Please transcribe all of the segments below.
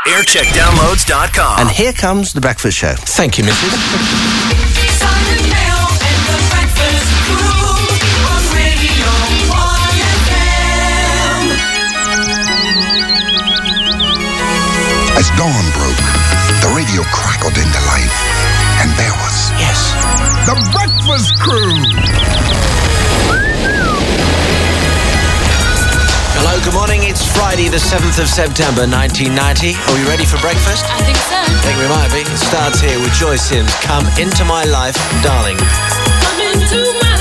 Aircheckdownloads.com. And here comes The Breakfast Show. Thank you, Mrs. Simon Mayo and the Breakfast Crew on Radio 1FM. As dawn broke, the radio crackled into life, and there was... Yes. The Breakfast Crew! Hello, good morning. It's Friday, the 7th of September, 1990. Are we ready for breakfast? I think so. I think we might be. It starts here with Joy Sims. Come into my life, darling. Come into my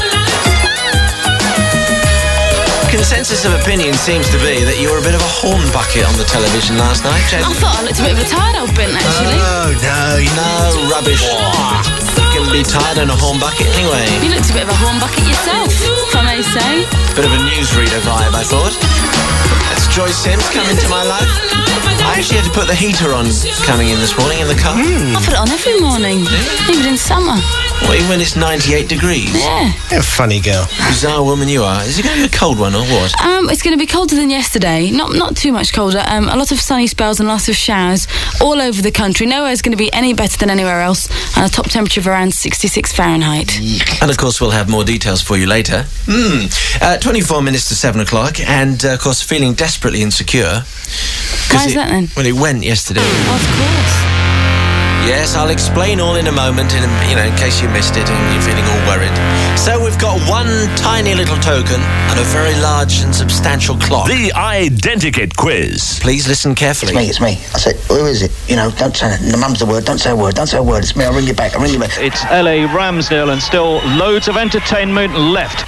life. Consensus of opinion seems to be that you were a bit of a horn bucket on the television last night, Jane. I thought I looked a bit of a tired old bint, actually. Oh, no, rubbish. You can be tired on a horn bucket anyway. You looked a bit of a horn bucket yourself, if I may say. Bit of a newsreader vibe, I thought. That's Joy Sims, come into my life. I actually had to put the heater on coming in this morning in the car. I put it on every morning, even in summer. Well, even when it's 98 degrees. Yeah. You're a funny girl. Bizarre woman you are. Is it going to be a cold one or what? It's going to be colder than yesterday. Not too much colder. A lot of sunny spells and lots of showers all over the country. Nowhere's going to be any better than anywhere else. And a top temperature of around 66 Fahrenheit. And, of course, we'll have more details for you later. 24 minutes to 7 o'clock. And, of course, feeling desperately insecure. Why is that, then? Well, it went yesterday. Oh, of course. Yes, I'll explain all in a moment, in case you missed it and you're feeling all worried. So we've got one tiny little token and a very large and substantial clock. The Identikit Quiz. Please listen carefully. It's me. I said, who is it? Don't say it. The mum's the word. Don't say a word. Don't say a word. It's me. I'll ring you back. It's LA Ramsdale and still loads of entertainment left.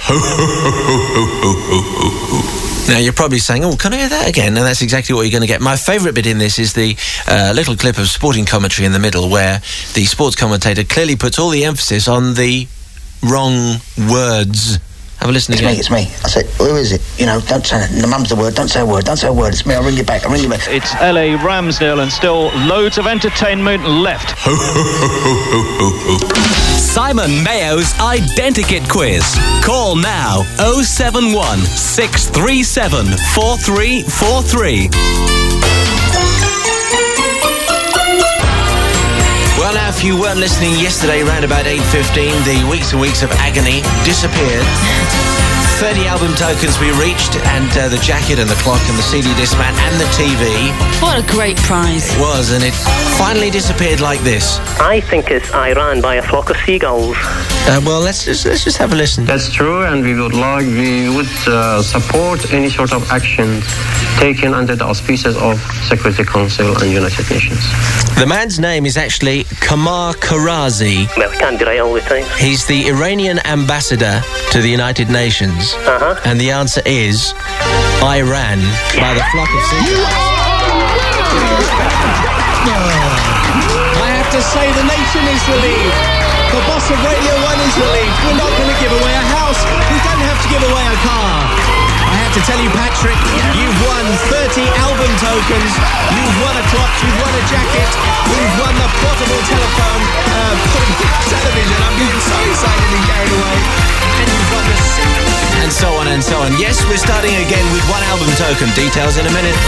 Now, you're probably saying, can I hear that again? And that's exactly what you're going to get. My favourite bit in this is the little clip of sporting commentary in the middle where the sports commentator clearly puts all the emphasis on the wrong words. Have a listen again. It's me. I said, who is it? Don't say it. The mum's the word. Don't say a word. Don't say a word. It's me. I'll ring you back. It's LA Ramsdale and still loads of entertainment left. Simon Mayo's Identikit Quiz. Call now 071 637 4343. Well, now, if you weren't listening yesterday, around about 8:15, the weeks and weeks of agony disappeared. 30 album tokens we reached, and the jacket and the clock and the CD Discman and the TV. What a great prize. It was, and it finally disappeared like this. I think it's Iran by a flock of seagulls. Well, let's just have a listen. That's true, and we would support any sort of action taken under the auspices of Security Council and United Nations. The man's name is actually Kamar Karazi. Well, it can't be right all the time. He's the Iranian ambassador to the United Nations. And the answer is Iran by the flock of seagulls. I have to say the nation is relieved. The boss of Radio 1 is relieved. We're not going to give away a house. We don't have to give away a car. I have to tell you, Patrick, you've won 30 album tokens. You've won a clock. You've won a jacket. You've won the portable telephone, television. I'm getting so excited and carried away. And you've won the... And so on and so on. Yes, we're starting again with one album token. Details in a minute.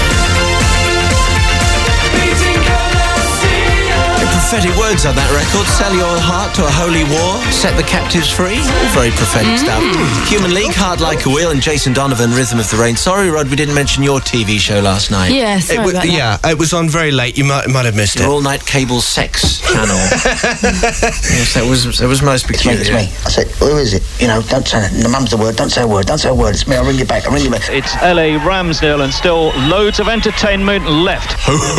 Prophetic words on that record. Sell your heart to a holy war. Set the captives free. All very prophetic stuff. Human League, Hard Like a Wheel, and Jason Donovan, Rhythm of the Rain. Sorry, Rod, we didn't mention your TV show last night. Yeah, sorry about that. Yeah, it was on very late. You might have missed it. Your all-night cable sex channel. Yes, that was most peculiar. It's me. I said, who is it? Don't say it. The mum's the word. Don't say a word. Don't say a word. It's me. I'll ring you back. It's LA Ramsdale and still loads of entertainment left.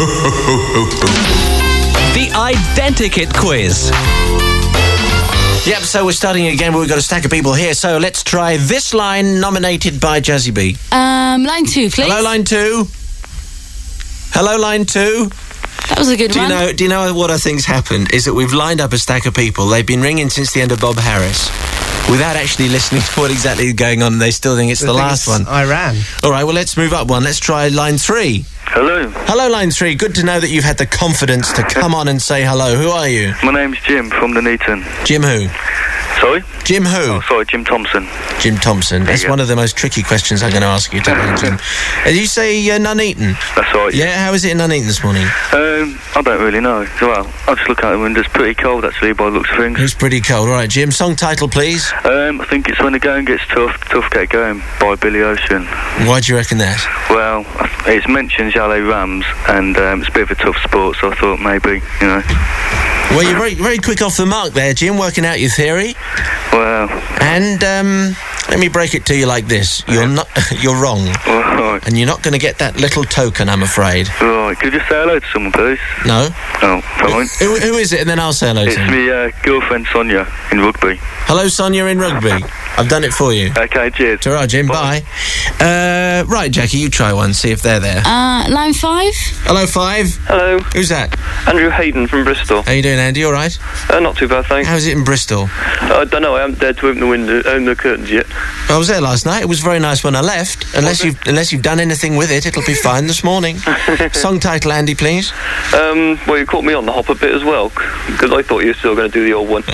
The Identikit Quiz. Yep, so we're starting again, but we've got a stack of people here. So let's try this line nominated by Jazzy B. Line 2, please. Hello, line 2. Hello, line 2. That was a good one. Do you know what I think's happened? Is that we've lined up a stack of people. They've been ringing since the end of Bob Harris without actually listening to what exactly is going on. They still think it's the last one. Iran. All right, well, let's move up one. Let's try line 3. Hello. Hello, line 3. Good to know that you've had the confidence to come on and say hello. Who are you? My name's Jim from Nuneaton. Jim who? Sorry? Jim who? Oh, sorry, Jim Thompson. Jim Thompson. That's you go. one of the most tricky questions I'm going to ask you today, Jim. Did you say Nuneaton? That's right. Yeah, how is it in Nuneaton this morning? I don't really know. Well, I just look out the window. It's pretty cold, actually, by the looks of things. It's pretty cold. All right, Jim, song title, please. I think it's When the Going Gets Tough, Tough Get Going by Billy Ocean. Why do you reckon that? Well, it's mentioned LA Rams, and it's a bit of a tough sport, so I thought maybe, you know. Well, you're very, very quick off the mark there, Jim, working out your theory. Well. And, let me break it to you like this. You're wrong. Right. And you're not going to get that little token, I'm afraid. Right, could you say hello to someone, please? No. Oh, fine. Who is it? And then I'll say hello to him. It's my girlfriend, Sonia, in rugby. Hello, Sonia in rugby. I've done it for you. Okay, cheers. Ta-ra, Jim. Bye. Right, Jackie, you try one. See if they're there. Line 5. Hello, 5. Hello. Who's that? Andrew Hayden from Bristol. How you doing, Andy? All right? Not too bad, thanks. How's it in Bristol? I don't know. I haven't dared to open the curtains yet. I was there last night. It was very nice when I left. Unless you've done anything with it, it'll be fine this morning. Song title, Andy, please. Well, you caught me on the hop a bit as well, because I thought you were still going to do the old one.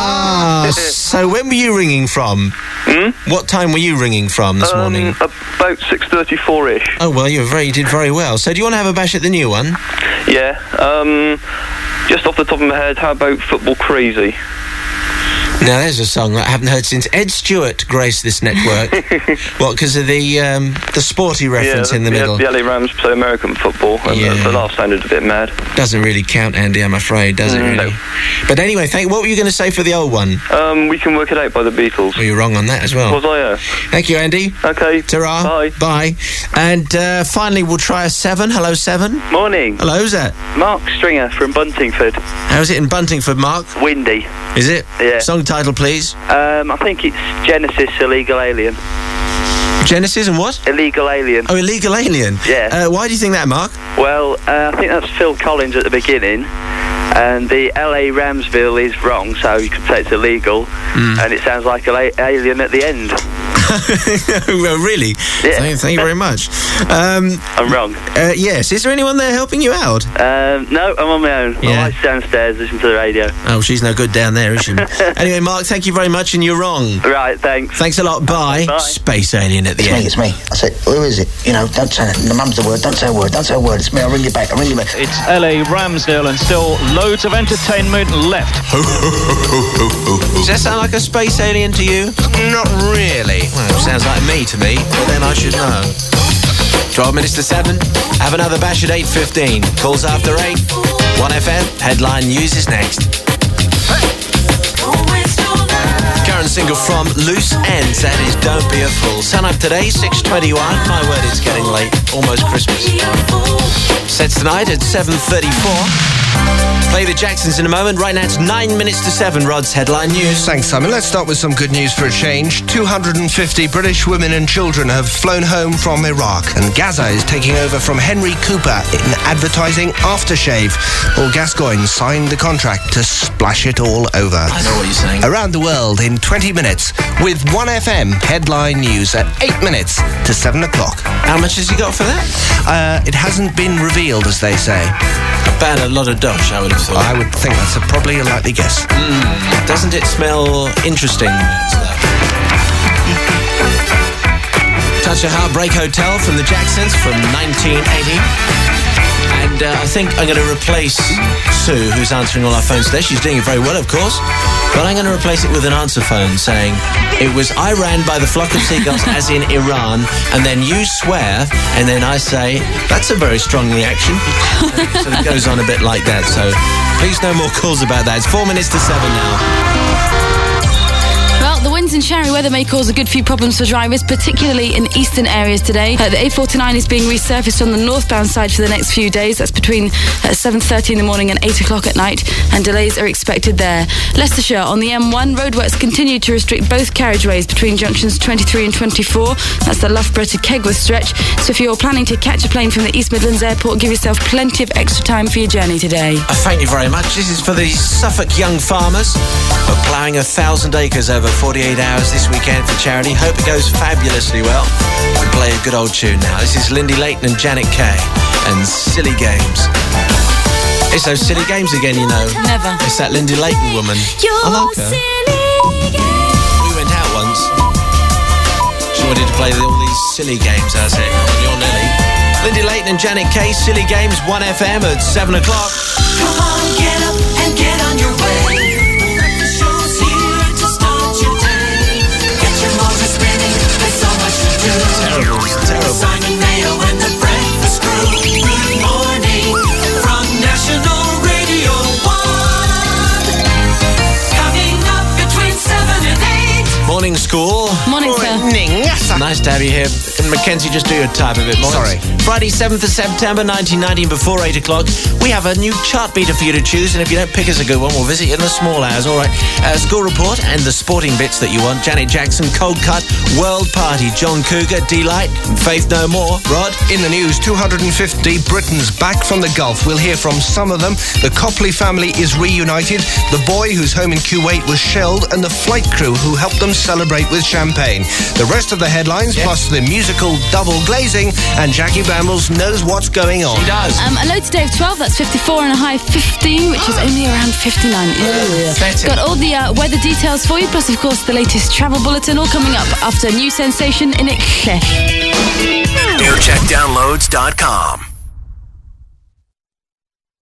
So when were you ringing from? What time were you ringing from this morning? About 6:34ish. Oh, well, you did very well. So do you want to have a bash at the new one? Yeah. Just off the top of my head, how about Football Crazy? Now, there's a song that I haven't heard since Ed Stewart graced this network. What, because of the sporty reference in the middle? Yeah, the LA Rams play American football, and the laugh sounded a bit mad. Doesn't really count, Andy, I'm afraid, does it really? No. But anyway, what were you going to say for the old one? We Can Work It Out by the Beatles. Well, you're wrong on that as well. Was I? Thank you, Andy. Okay. Ta-ra. Bye. Bye. And finally, we'll try a 7. Hello, 7. Morning. Hello, who's that? Mark Stringer from Buntingford. How's it in Buntingford, Mark? Windy. Is it? Yeah. Song title, please. I think it's Genesis, Illegal Alien. Genesis and what? Illegal Alien. Oh, Illegal Alien. Yeah. Why do you think that, Mark? Well, I think that's Phil Collins at the beginning, and the LA Ramsville is wrong, so you could say it's illegal, and it sounds like an alien at the end. Well, really? Yeah. Thank you very much. I'm wrong. Yes. Is there anyone there helping you out? No, I'm on my own. My Yeah. wife's downstairs listening to the radio. Oh, she's no good down there, is she? Anyway, Mark, thank you very much, and you're wrong. Right, thanks. Thanks a lot. Bye. Bye. Space alien at the end. It's me. I said, who is it? You know, don't say it. The mum's the word. Don't say a word. Don't say a word. It's me. I'll ring you back. It's LA Ramsdale and still loads of entertainment left. Does that sound like a space alien to you? Not really. Well, it sounds like me to me, but then I should know. 12 minutes to 7. Have another bash at 8:15. Calls after 8. 1FM. Headline news is next. Current single from Loose Ends, that is Don't Be a Fool. Sun up today, 6:21. My word, it's getting late. Almost Christmas. Sets tonight at 7:34. Play the Jacksons in a moment. Right now it's 9 minutes to 7. Rod's headline news. Thanks, Simon. Let's start with some good news for a change. 250 British women and children have flown home from Iraq, and Gaza is taking over from Henry Cooper in advertising aftershave. Paul Gascoigne signed the contract to splash it all over. I know what you're saying. Around the world in 20 minutes with 1FM headline news at 8 minutes to 7 o'clock. How much has he got for that? It hasn't been revealed, as they say. About a lot of dosh, I would have thought. I would think that's probably a likely guess. Doesn't it smell interesting? Touch a Heartbreak Hotel from the Jacksons from 1980. And I think I'm going to replace Sue, who's answering all our phones today. She's doing it very well, of course. But I'm going to replace it with an answer phone saying, it was I ran by the flock of seagulls, as in Iran, and then you swear, and then I say, that's a very strong reaction. So it goes on a bit like that. So please no more calls about that. It's 4 minutes to 7 now. Well, the winds and showery weather may cause a good few problems for drivers, particularly in eastern areas today. The A49 is being resurfaced on the northbound side for the next few days. That's between 7:30 in the morning and 8 o'clock at night, and delays are expected there. Leicestershire on the M1, roadworks continue to restrict both carriageways between junctions 23 and 24. That's the Loughborough to Kegworth stretch. So if you're planning to catch a plane from the East Midlands Airport, give yourself plenty of extra time for your journey today. Thank you very much. This is for the Suffolk young farmers who are ploughing 1,000 acres over 48 hours this weekend for charity. Hope it goes fabulously well. We play a good old tune now. This is Lindy Layton and Janet Kay and Silly Games. It's those silly games again, you know. Never. It's that Lindy Layton woman. I like her. Silly We went out once. She wanted to play all these silly games. I said, oh, you're Nelly. Lindy Layton and Janet Kay, Silly Games, 1FM at 7 o'clock. Come on, get up and get on your way. The show's here to start your day. Get your motor spinning, there's so much to do. Terrible. Simon Mayo and the Breakfast Crew. Good morning from National Radio 1. Coming up between 7 and 8. Morning, school. Morning, sir. Nice to have you here. Can Mackenzie just do your type a bit more? Sorry. Friday, 7th of September, 1990, before 8 o'clock. We have a new chart beater for you to choose, and if you don't pick us a good one, we'll visit you in the small hours, all right? School report and the sporting bits that you want. Janet Jackson, Cold Cut, World Party, John Cougar, D-Light, and Faith No More. Rod? In the news, 250 Britons back from the Gulf. We'll hear from some of them. The Copley family is reunited. The boy whose home in Kuwait was shelled, and the flight crew who helped them celebrate with champagne. The rest of the headlines, plus the musical Double Glazing, and Jackie Brambles knows what's going on. She does. A low today of 12, that's 54, and a high of 15, which is only around 59. Got all the weather details for you, plus, of course, the latest travel bulletin, all coming up after a new sensation in English. Aircheckdownloads.com.